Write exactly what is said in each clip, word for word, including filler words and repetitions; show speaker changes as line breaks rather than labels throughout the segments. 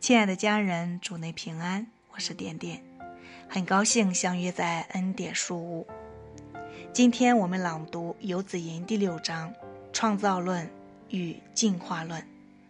亲爱的家人，主内平安，我是点点，很高兴相约在恩典书屋。今天我们朗读游子吟第六章，创造论与进化论。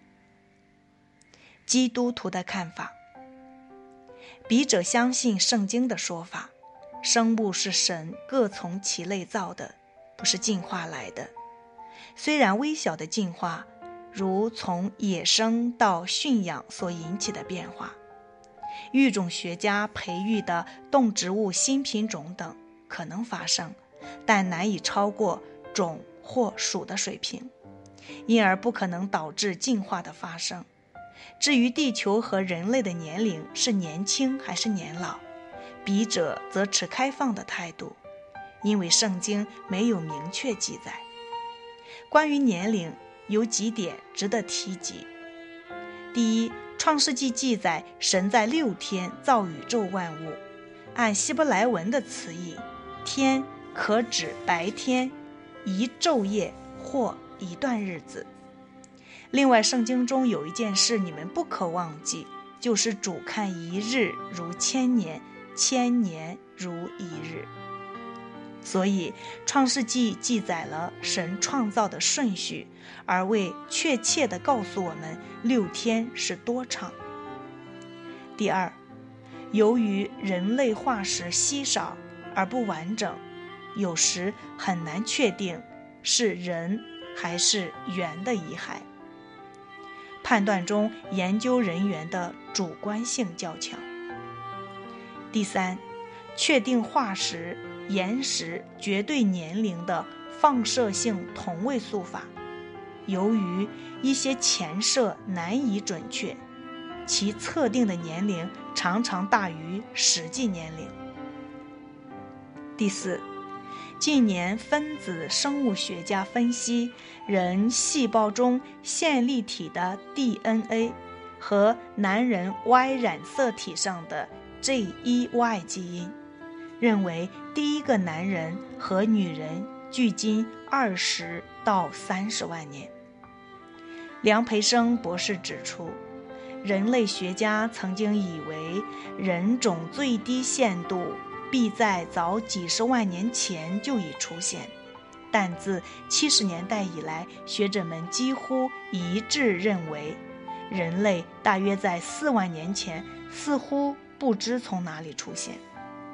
基督徒的看法。笔者相信圣经的说法，生物是神各从其类造的，不是进化来的。虽然微小的进化，如从野生到驯养所引起的变化，育种学家培育的动植物新品种等可能发生，但难以超过种或属的水平，因而不可能导致进化的发生。至于地球和人类的年龄是年轻还是年老，笔者则持开放的态度，因为圣经没有明确记载。关于年龄有几点值得提及。第一，创世纪记载神在六天造宇宙万物，按希伯来文的词义，天可指白天、一昼夜或一段日子。另外，圣经中有一件事你们不可忘记，就是主看一日如千年，千年如一日。所以创世纪记载了神创造的顺序，而未确切地告诉我们六天是多长。第二，由于人类化石稀少而不完整，有时很难确定是人还是猿的遗骸，判断中研究人员的主观性较强。第三，确定化石岩石绝对年龄的放射性同位素法，由于一些前设难以准确，其测定的年龄常常大于实际年龄。第四，近年分子生物学家分析人细胞中线粒体的 D N A 和男人 Y 染色体上的 G E Y 基因，认为第一个男人和女人距今二十到三十万年。梁培生博士指出，人类学家曾经以为人种最低限度必在早几十万年前就已出现，但自七十年代以来，学者们几乎一致认为，人类大约在四万年前似乎不知从哪里出现。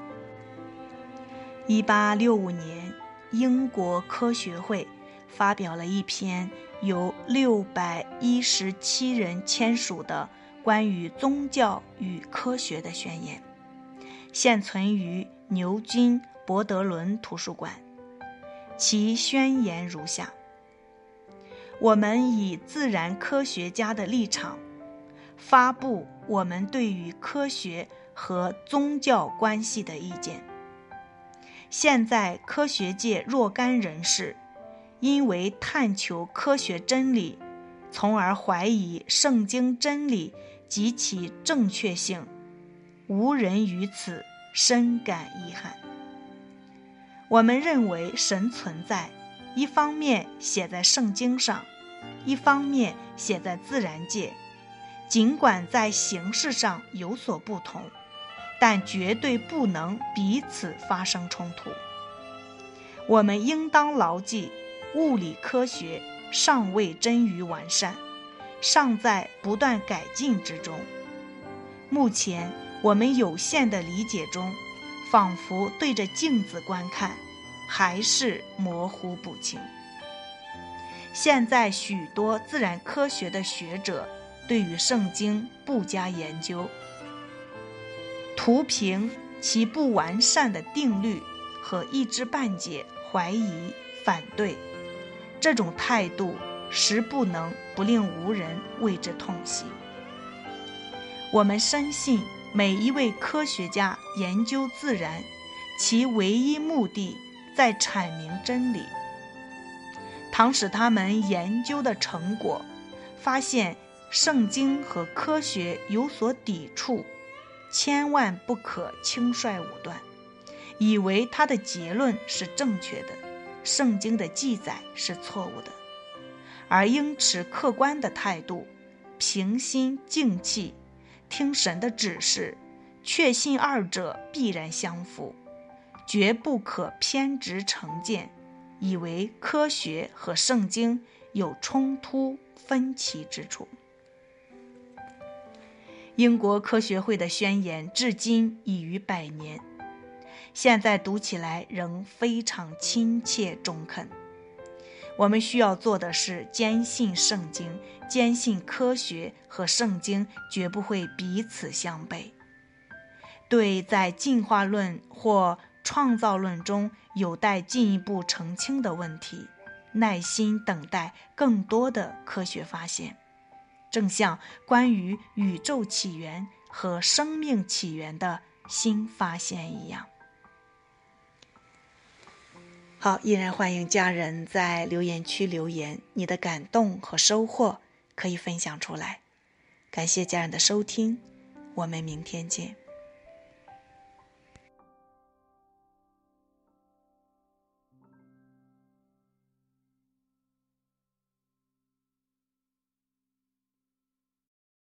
一八六五年，英国科学会发表了一篇由六百一十七人签署的关于宗教与科学的宣言，现存于牛津伯德伦图书馆。其宣言如下：我们以自然科学家的立场，发布我们对于科学和宗教关系的意见。现在科学界若干人士因为探求科学真理，从而怀疑圣经真理及其正确性，无人于此深感遗憾。我们认为神存在，一方面写在圣经上，一方面写在自然界，尽管在形式上有所不同，但绝对不能彼此发生冲突。我们应当牢记，物理科学尚未臻于完善，尚在不断改进之中。目前我们有限的理解中，仿佛对着镜子观看，还是模糊不清。现在许多自然科学的学者对于圣经不加研究，图凭其不完善的定律和一知半解怀疑反对，这种态度实不能不令无人为之痛惜。我们深信每一位科学家研究自然，其唯一目的在阐明真理。倘使他们研究的成果发现圣经和科学有所抵触，千万不可轻率武断，以为他的结论是正确的，圣经的记载是错误的，而应持客观的态度，平心静气， 听神的指示，确信二者必然相符，绝不可偏执成见，以为科学和圣经有冲突分歧之处。英国科学会的宣言至今已逾百年，现在读起来仍非常亲切中肯。我们需要做的是坚信圣经，坚信科学和圣经绝不会彼此相悖。对在进化论或创造论中有待进一步澄清的问题，耐心等待更多的科学发现，正像关于宇宙起源和生命起源的新发现一样。好，依然欢迎家人在留言区留言，你的感动和收获可以分享出来。感谢家人的收听，我们明天见。